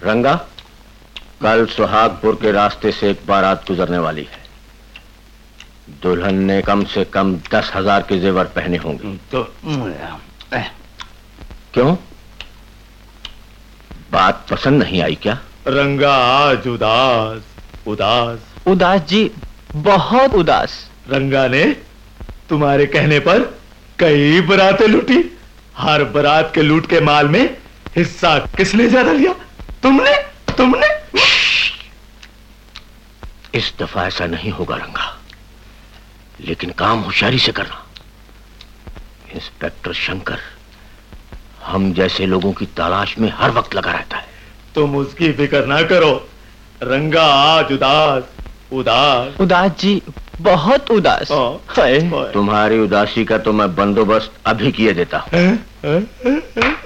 रंगा, कल सुहागपुर के रास्ते से एक बारात गुजरने वाली है। दुल्हन ने कम से कम 10,000 के जेवर पहने होंगे। तो क्यों, बात पसंद नहीं आई क्या? रंगा आज उदास उदास उदास जी, बहुत उदास। रंगा ने तुम्हारे कहने पर कई बरातें लूटी। हर बारात के लूट के माल में हिस्सा किसने ज्यादा लिया? तुमने तुमने इस दफा ऐसा नहीं होगा रंगा, लेकिन काम होशियारी से करना। इंस्पेक्टर शंकर हम जैसे लोगों की तलाश में हर वक्त लगा रहता है। तुम उसकी फिक्र ना करो। रंगा आज उदास उदास उदास जी, बहुत उदास। तुम्हारी उदासी का तो मैं बंदोबस्त अभी किए देता हूं।